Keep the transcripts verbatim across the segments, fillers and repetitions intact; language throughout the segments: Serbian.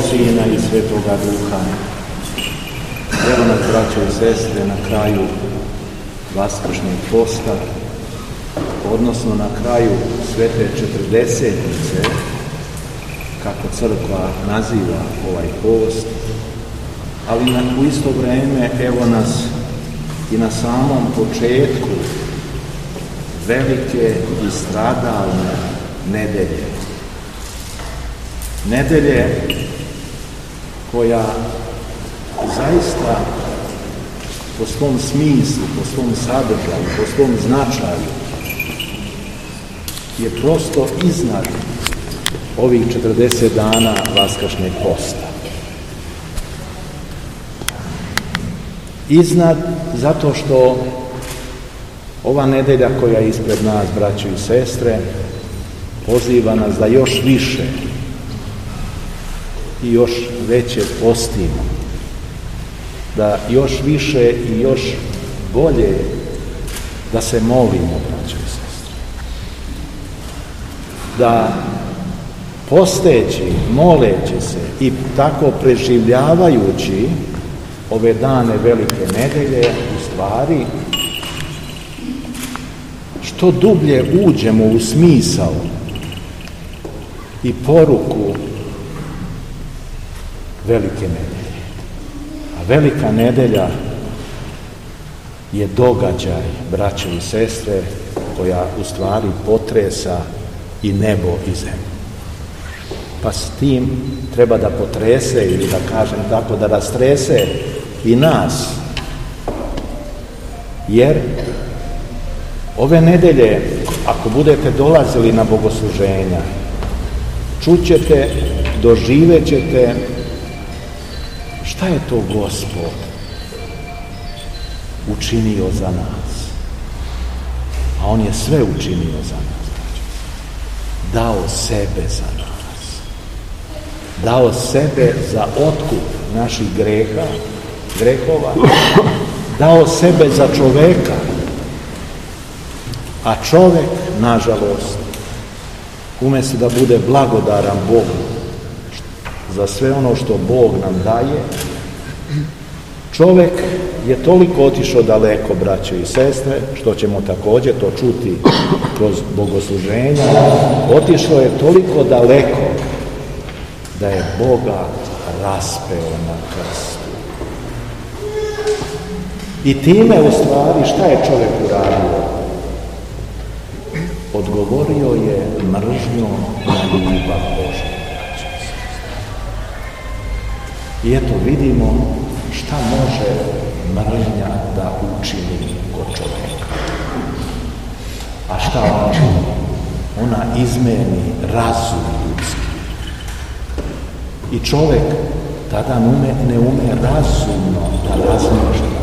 Sina i Svetoga Duha. Evo nas, braćo i sestre, na kraju Vaskršnjeg posta, odnosno na kraju Svete četrdesetnice, kako crkva naziva ovaj post, ali na, u isto vrijeme evo nas i na samom početku velike i stradalne nedelje. Nedelje koja zaista po svom smislu, po svom sadržaju, po svom značaju je prosto iznad ovih četrdeset dana Vaskršnjeg posta. Iznad zato što ova nedelja koja je ispred nas, braćo i sestre, poziva nas da još više i još veće postimo, da još više i još bolje da se molimo, braćo i sestre. Da posteći, moleći se i tako preživljavajući ove dane velike nedelje, u stvari, što dublje uđemo u smisao i poruku velike nedelje. A velika nedelja je događaj, braćo i sestre, koja u stvari potresa i nebo i zemlju. Pa s tim treba da potrese, ili da kažem tako, da rastrese i nas. Jer ove nedelje, ako budete dolazili na bogosluženja, čućete, doživjet ćete šta je to Gospod učinio za nas. A On je sve učinio za nas. Dao sebe za nas. Dao sebe za otkup naših greha, grehova. Dao sebe za čoveka. A čovek, nažalost, umjesto da bude blagodaran Bogu za sve ono što Bog nam daje, čovek je toliko otišao daleko, braćo i sestre, što ćemo također to čuti kroz bogosluženja, otišao je toliko daleko da je Boga raspeo na krstu. I time u stvari šta je čovjek uradio? Odgovorio je mržnjom na ljubav Božju. I eto vidimo šta može mržnja da učini kod čovjeka. A šta ona čini? Ona izmeni razum ljudski. I čovjek tada ne ume, ne ume razumno da razmišlja,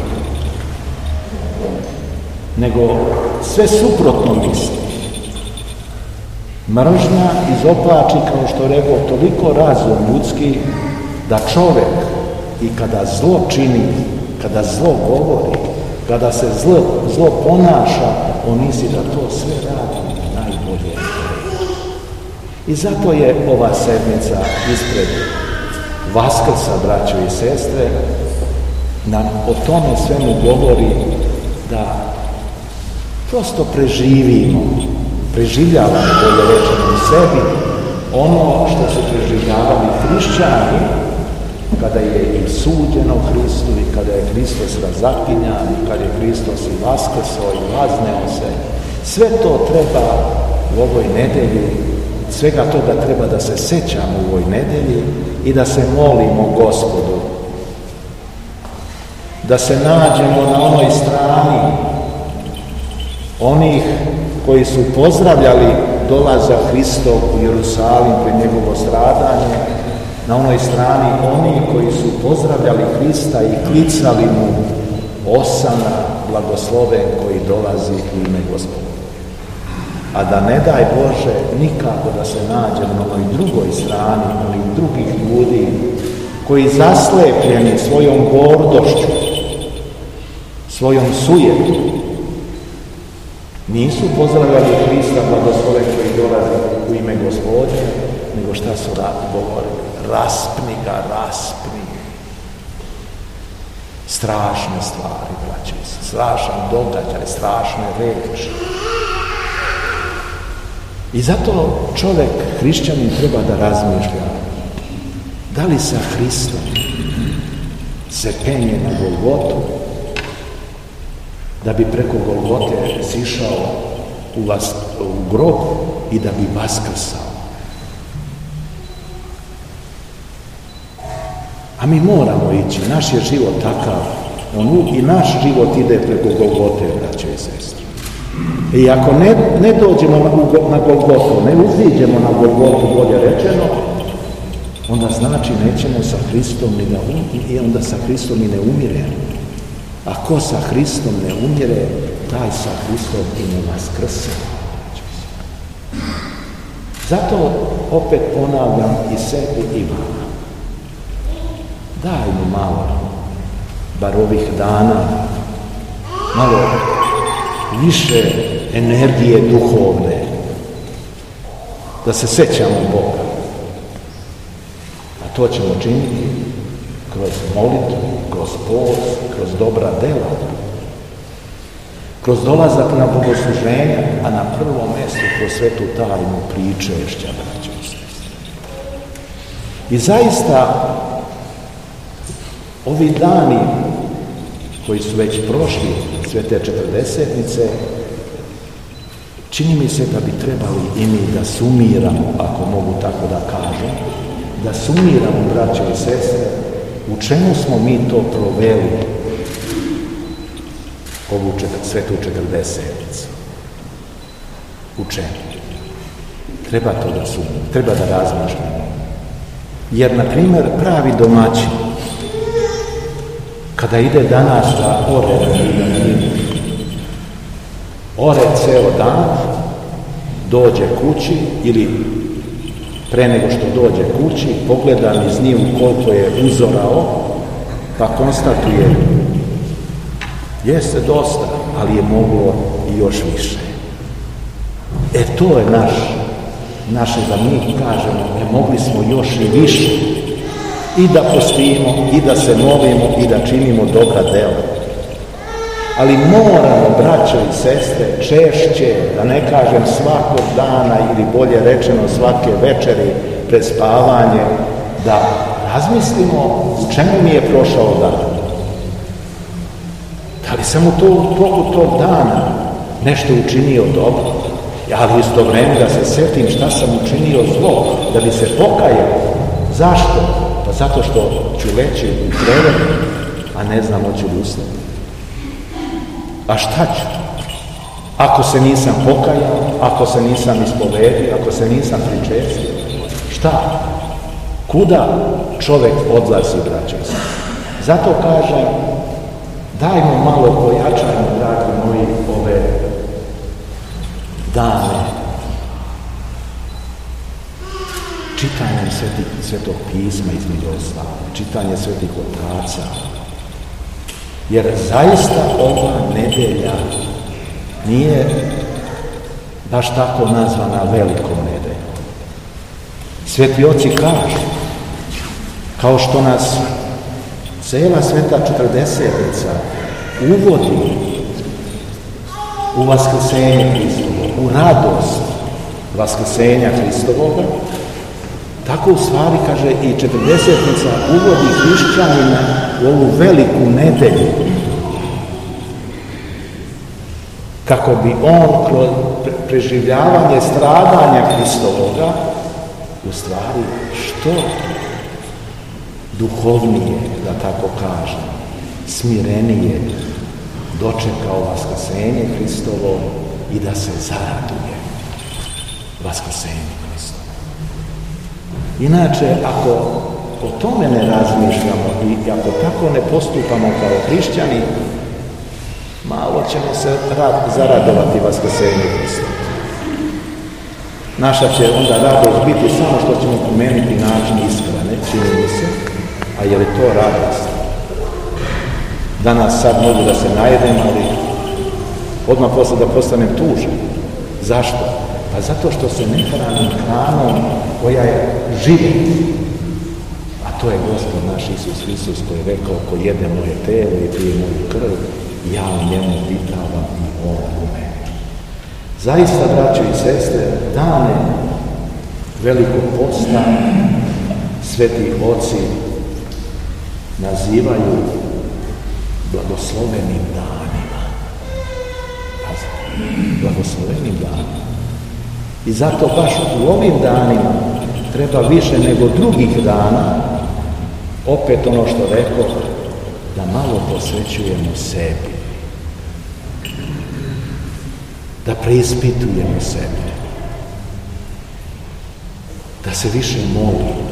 nego sve suprotno misli. Mržnja izoplači, kao što rekao, toliko razum ljudski da čovjek i kada zlo čini, kada zlo govori, kada se zlo, zlo ponaša, on misli da to sve radi najbolje. I zato je ova sedmica ispred Vaskrsa, braćo i sestre, nam o tome svemu govori da prosto preživimo, preživljavamo, bolje rečeno, u sebi ono što su preživljavali hrišćani kada je im suđeno Hristu i kada je Hristos razapinjan i kada je Hristos i vaskrso i vazneo se. Sve to treba u ovoj nedelji, svega toga treba da se sećamo u ovoj nedelji i da se molimo Gospodu. Da se nađemo na onoj strani onih koji su pozdravljali dolazak Hristov u Jerusalim pred njegovo stradanje, na onoj strani oni koji su pozdravljali Hrista i klicali mu osana, blagosloven koji dolazi u ime Gospoda. A da ne daj Bože nikako da se nađe na onoj drugoj strani, onih drugih ljudi koji zaslepljeni svojom gordošću, svojom sujetom, Nisu pozdravljali Hrista blagoslove koji dolaze u ime Gospodnje, nego šta su govorili? Raspni ga, raspni. Strašne stvari, braće, strašan događaj, strašne reči. I zato čovjek, hrišćanin, treba da razmišlja da li sa Hristom se penje na Golgotu, da bi preko Golgote sišao u, vas, u grob i da bi vaskrsao. A mi moramo ići, naš je život takav, on, i naš život ide preko Golgote, braće i sestre. I ako ne, ne dođemo na, na Golgotu, ne uziđemo na Golgotu, bolje rečeno, onda znači nećemo sa Hristom ni da um, i onda sa Hristom i ne umiremo. A ko sa Hristom ne umire, taj sa Hristom i ne vaskrse. Zato opet ponavljam i sebi i vama. Dajmo malo, bar ovih dana, malo više energije duhovne, da se sećamo Boga. A to ćemo činiti kroz molitvu, kroz post, kroz dobra dela, kroz dolazak na bogosluženja, a na prvom mjestu kroz svetu tajnu pričešća, braće i sestre. I zaista, ovi dani koji su već prošli, sve te četrdesetnice, čini mi se da bi trebali i mi da sumiramo, ako mogu tako da kažem, da sumiramo, braće i sestre, u čemu smo mi to proveli ovu svetu četrdesetnicu. U čemu? Treba to da sumiramo, treba da razmišljamo. Jer, na primjer, pravi domaćin, kada ide danas da ore, ore ceo dan, dođe kući ili pre nego što dođe kući, pogleda niz njivu koliko je uzorao, pa konstatuje, jeste dosta, ali je moglo i još više. E to je naš, naše da mi kažemo, e mogli smo još i više. I da postimo, i da se molimo, i da činimo dobra dela. Ali moramo, braćo i sestre, češće, da ne kažem svakog dana ili bolje rečeno svake večeri pred spavanje, da razmislimo u čemu mi je prošao dan. Da li sam u toku tog dana nešto učinio dobro, ali isto vreme da se sjetim šta sam učinio zlo, da bi se pokajao. Zašto? Pa zato što ću leći u krevet, a ne znam hoću li ustati. A šta ću? Ako se nisam pokajao, ako se nisam ispovedio, ako se nisam pričestio, šta? Kuda čovjek odlazi, braćo? Zato kažem, dajmo malo pojačajmo, dragi moji, ove dane. Čitanje svetih, svetog pisma između ostalog, čitanje svetih otaca. Jer zaista ova nedelja nije baš tako nazvana velikom nedeljom. Sveti oci kažu, kao što nas cela sveta četrdesetnica uvodi u vaskrsenje Hristovo, u radost vaskrsenja Hristovoga, tako u stvari, kaže, i četrdesetnica uvodi hrišćanina u ovu veliku nedelju, kako bi on kroz preživljavanje stradanja Hristovoga u stvari što duhovnije, da tako kažem, smirenije dočekao vaskrsenje Hristovo i da se zaraduje vaskrsenje Hristovo. Inače, ako o tome ne razmišljamo i ako tako ne postupamo kao hrišćani, malo ćemo se rad, zaradovati vaskrsenje Hristova. Naša će onda radost biti samo što ćemo pomenuti način ishrane, čini mi se, a je li to radost? Danas sad mogu da se najedem, ali odmah posle da postanem tužan. Zašto? Pa zato što se ne hranim hranom koja je život. A to je Gospod naš Isus Hristos koji je rekao: ko jede moje telo i pije moju krv, ja u njemu obitavam i on u meni. Zaista, braćo i sestre, dane velikog posta sveti oci nazivaju blagoslovenim danima. Blagoslovenim danima. I zato baš u ovim danima treba više nego drugih dana, opet ono što rekao, da malo posvećujemo sebi. Da preispitujemo sebe. Da se više molimo.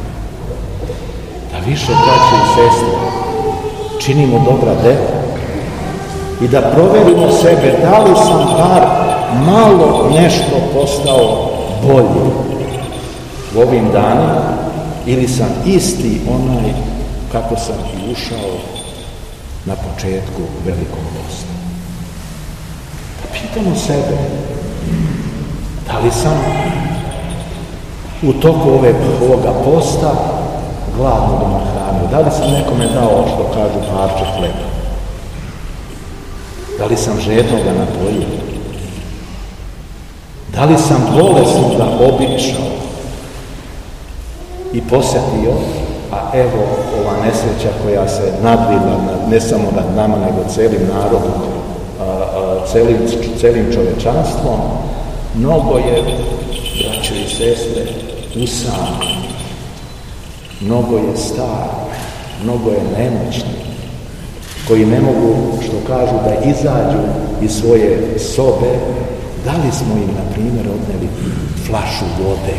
Da više, braće i sestre, činimo dobra dela i da proverimo sebe da li sam bar malo nešto postao bolji u ovim danima ili sam isti onaj kako sam i ušao na početku velikog posta. Da pitamo sebe da li sam u toku ove, ovoga posta gladno doma hranio, da li sam nekome dao, što kažu, parče hleba, da li sam žednoga napojio, da li sam bolesnoga obišao i posjetio, a evo ova nesreća koja se nadvila ne samo nad nama, nego celim narodom, a, a, celim, celim čovečanstvom, mnogo je, braćo i sestre, usamljen, mnogo je star, mnogo je nemoćni, koji ne mogu, što kažu, da izađu iz svoje sobe. Da li smo im, na primjer, odneli flašu vode?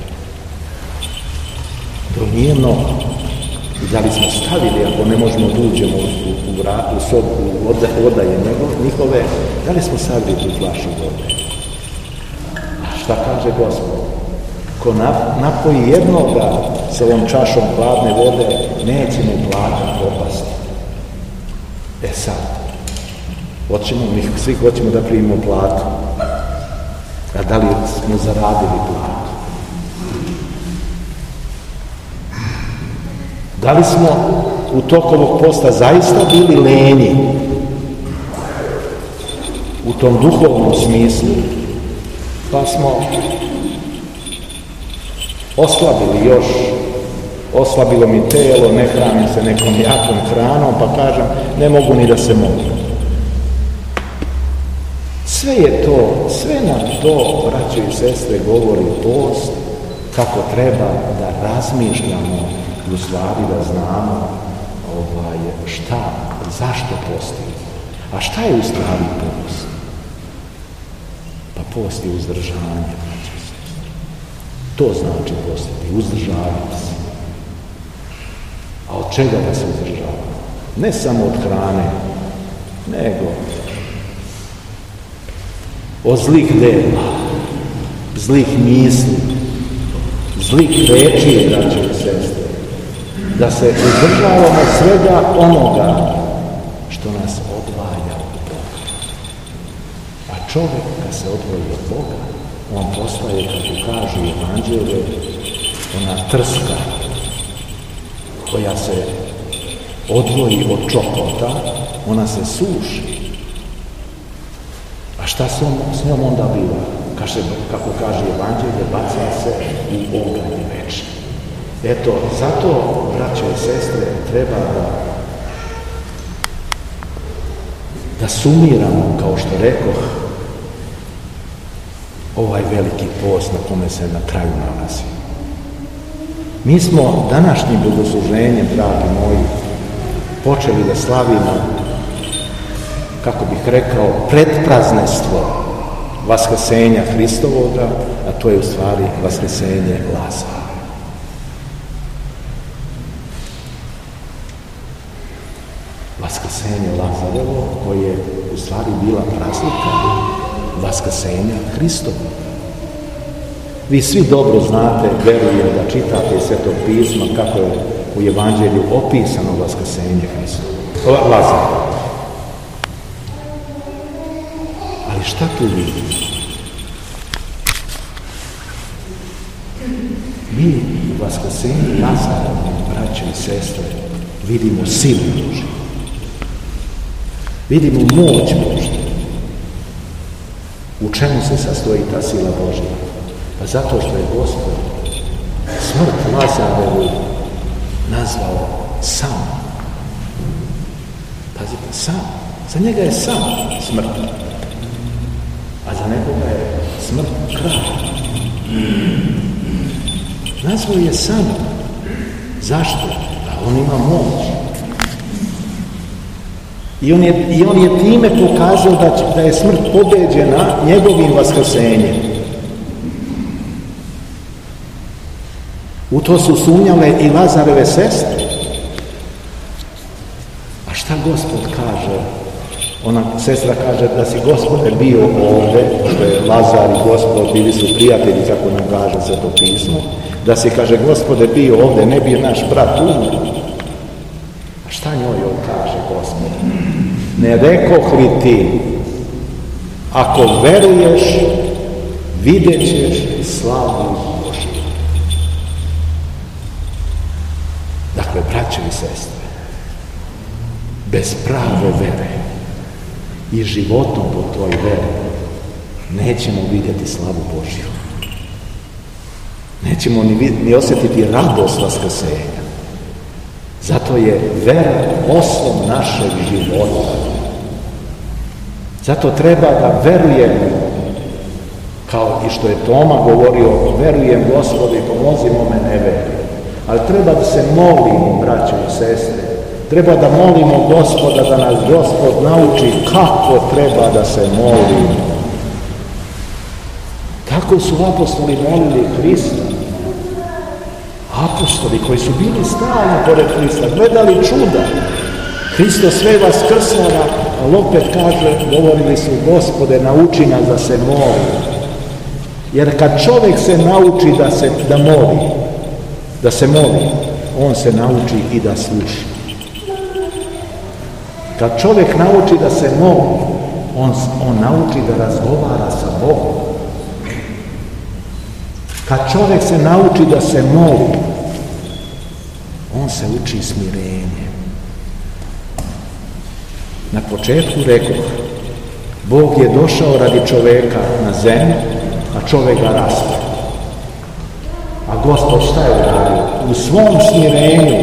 To nije mnogo. I da li smo stavili, ako ne možemo da uđemo u, u, u, u sobu, u odaje njihove, da li smo stavili tu flašu vode? A šta kaže Gospod? Ko napoji jednoga s ovom čašom hladne vode, neće mu plata propasti. E sad, hoćemo, mi svi hoćemo da primimo platu. A da li smo zaradili platu? Da li smo u toku ovog posta zaista bili lenji u tom duhovnom smislu, pa smo oslabili još, oslabilo mi telo, ne hranim se nekom jakom hranom, pa kažem, ne mogu ni da se molim. Sve je to, sve nam to, braćo i sestre, govori post, kako treba da razmišljamo i u stvari da znamo ovaj, šta, zašto postimo. A šta je u stvari post? Pa post je uzdržanje, braćo i sestre. To znači postiti, uzdržavati se. A od čega da se uzdržavamo? Ne samo od hrane, nego od zlih dela, zlih misli, zlih reči, braćo i sestre. Da se uzdržavamo svega onoga što nas odvaja od Boga. A čovjek kad se odvoji od Boga, on postaje, kako kažu Evanđelje, ona trska koja se odvoji od čokota, ona se suši. A šta se on, s njom onda biva? Kaže, kako kaže Evanđelje, baca se u oganj večni. Eto, zato, braćo i sestre, treba da da sumiramo, kao što rekoh, ovaj veliki post na kome se na kraju nalazi. Mi smo današnjim bogosluženjem, dragi moji, počeli da slavimo, kako bih rekao, predpraznestvo vaskrsenja Hristovoga, a to je u stvari vaskrsenje Lazara. Vaskrsenje Lazarevo, koje je u stvari bila praznika vaskrsenja Hristova. Vi svi dobro znate, verujem da čitate iz Svetog pisma kako je u Evanđelju opisano vaskrsenje Hristova. Lazara. šta tu vidimo? Mi u vaskrsenju Lazara, braće i sestre, vidimo silu Božju. Vidimo moć Božju. U čemu se sastoji ta sila Božja? Pa zato što je Gospod smrt Lazarevu nazvao sam. Pazite, sam. Za njega je sam smrt. A za nekoga je smrt kraj. Nazvao je sam. Zašto? Da on ima moć. I on je, i on je time pokazao da, će, da je smrt pobeđena njegovim vaskrsenjem. U to su sumnjale i Lazareve sestre. A šta Gospod kaže? Ona sestra kaže da si Gospode bio ovdje, što je Lazar i Gospod bili su prijatelji, kako nam kaže Sveto pismo, da si, kaže, Gospode bio ovdje, ne bi naš brat umro. A šta njoj on kaže, Gospod? Ne rekoh li ti, ako veruješ, vidjet ćeš slavu Božju. Dakle, braće i sestre, bez prave vere i životom po toj veri nećemo vidjeti slavu Božju. Nećemo ni, ni osjetiti radost vaskrsenja. Zato je vera oslov našeg života. Zato treba da verujemo, kao i što je Toma govorio, verujem Gospodi, pomozi mome neveri. Ali treba da se molimo, braćo i sestre. Treba da molimo Gospoda, da nas Gospod nauči kako treba da se molimo. Kako su apostoli molili Hrista? Apostoli koji su bili stalno pored Hrista, gledali čuda. Hristo sve vaskrsava, ali opet kaže, govorili su, Gospode, nauči nas da se moli. Jer kad čovjek se nauči da se da moli, da se moli, on se nauči i da sluša. Kad čovjek nauči da se moli, on, on nauči da razgovara sa Bogom. Kad čovjek se nauči da se moli, on se uči smirenje. Na početku rekoh, Bog je došao radi čovjeka na zemlju, a čovjek ga raspao. A Gospod šta je uradio? U svom smirenju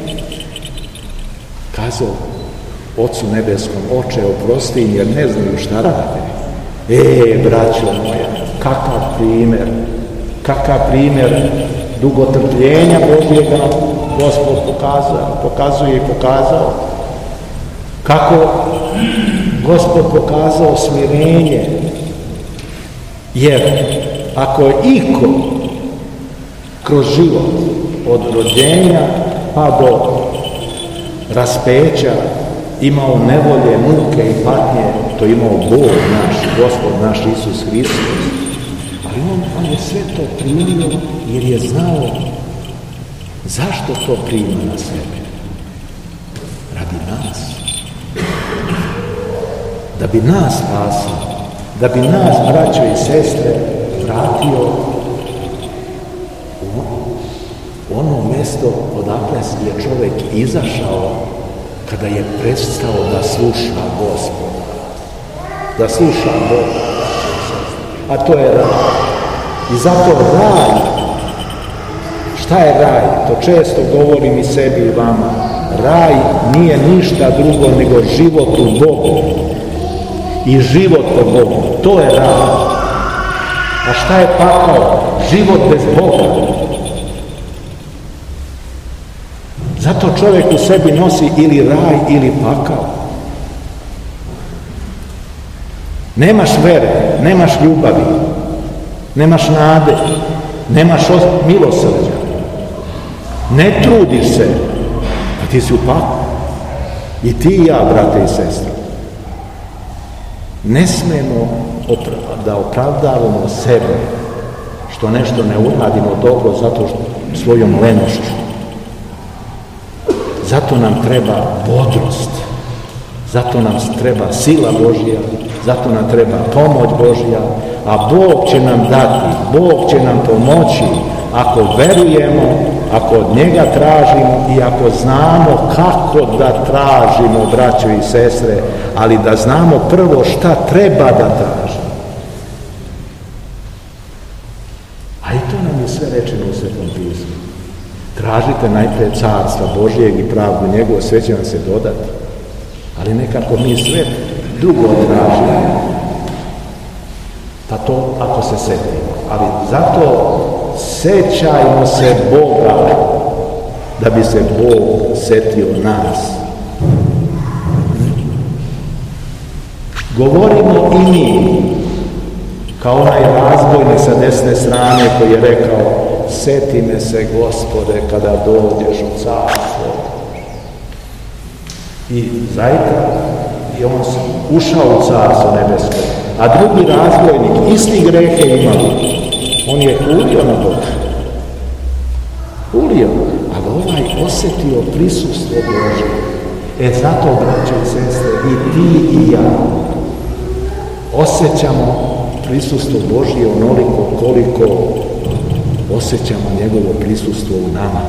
kazao Ocu nebeskom, Oče, oprosti im jer ne znaju šta rade. E, braćo moja, kakav primjer, kakav primjer dugotrpljenja Božjega Gospod pokazao, pokazuje i pokazao. Kako Gospod pokazao smirenje. Jer ako je iko kroz život od rođenja pa do raspeća imao nevolje, muke i patnje, to imao Bog naš, Gospod naš Isus Hristos. Ali on, on je sve to primio jer je znao zašto to prima na sebe. Radi nas. Da bi nas spasio, da bi nas, braćo i sestre, vratio u ono mjesto odakle je čovjek izašao kada je prestao da sluša Gospoda. Da sluša Boga, a to je raj. I zato raj, šta je raj? To često govorim i sebi i vama. Raj nije ništa drugo nego život u Bogu. I život po Bogu. To je raj. A šta je pakao? Život bez Boga. Zato čovjek u sebi nosi ili raj ili pakao. Nemaš vere, nemaš ljubavi, nemaš nade, nemaš milosrđa. Ne trudiš se, a ti si u paklu. I ti i ja, brate i sestre. Ne smemo da opravdavamo sebe što nešto ne uradimo dobro zato što svojom lenošću. Zato nam treba bodrost, zato nam treba sila Božja, Zato nam treba pomoć Božja, a Bog će nam dati, Bog će nam pomoći ako verujemo, ako od njega tražimo i ako znamo kako da tražimo, braćo i sestre, ali da znamo prvo šta treba da tražimo. A i to nam je sve rečeno u Svetom pismu. Tražite najprije carstva Božjeg i pravdu njegovu, sve će vam se dodati. Ali nekako mi sve drugo tražimo. Pa to ako se setimo. Ali zato sećajmo se Boga da bi se Bog setio nas. Govorimo i mi kao onaj razbojnik sa desne strane koji je rekao: seti me se, Gospode, kada dođeš u carstvo. I zaista i on ušao u carstvo nebesko. A drugi razbojnik, isti grehe imao, on je ulio na Boga. Ulio, ali ovaj osjetio prisustvo Božje. E zato, braće i sestre, i ti i ja osjećamo prisustvo Božje onoliko koliko osjećamo njegovo prisustvo u nama.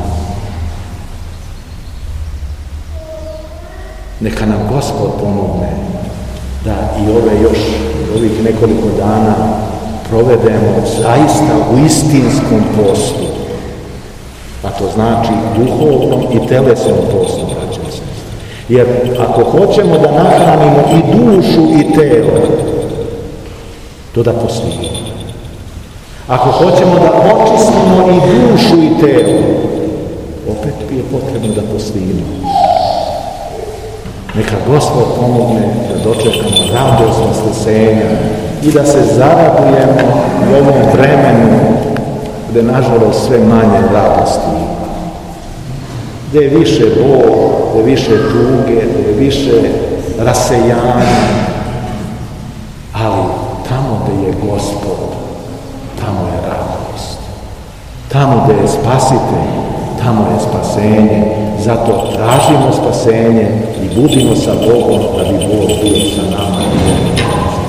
Neka nam Gospod pomogne da i ove još ovih nekoliko dana provedemo zaista u istinskom postu. A to znači duhovnom i telesnom postu, braće i sestre. Jer ako hoćemo da nahranimo i dušu i telo, to da postimo. Ako hoćemo da očistimo i dušu i telo, opet je potrebno da postimo. Neka Gospod pomogne da dočekamo radost vaskrsenja i da se zaradujemo u ovom vremenu gde nažalost sve manje radosti. Gde je više bol, gde je više tuge, gde je više rasejanja. Ali tamo gde je Gospod, tamo je radost. Tamo gde je Spasitelj, tamo je spasenje. Zato tražimo spasenje i budimo sa Bogom da bi Bog bio sa nama.